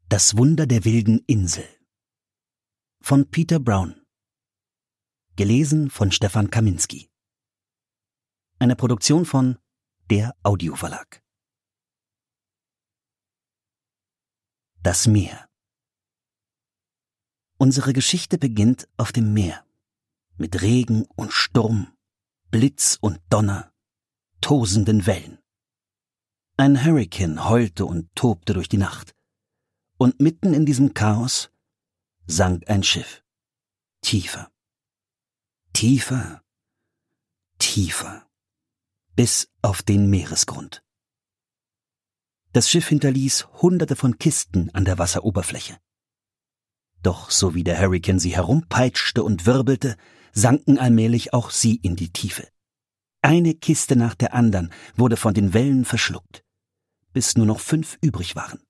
Das Wunder der wilden Insel von Peter Brown. Gelesen von Stefan Kaminski. Eine Produktion von der Audioverlag. Das Meer. Unsere Geschichte beginnt auf dem Meer. Mit Regen und Sturm, Blitz und Donner, tosenden Wellen. Ein Hurrikan heulte und tobte durch die Nacht. Und mitten in diesem Chaos sank ein Schiff. Tiefer, tiefer, tiefer, bis auf den Meeresgrund. Das Schiff hinterließ Hunderte von Kisten an der Wasseroberfläche. Doch so wie der Hurrikan sie herumpeitschte und wirbelte, sanken allmählich auch sie in die Tiefe. Eine Kiste nach der anderen wurde von den Wellen verschluckt, bis nur noch 5 übrig waren.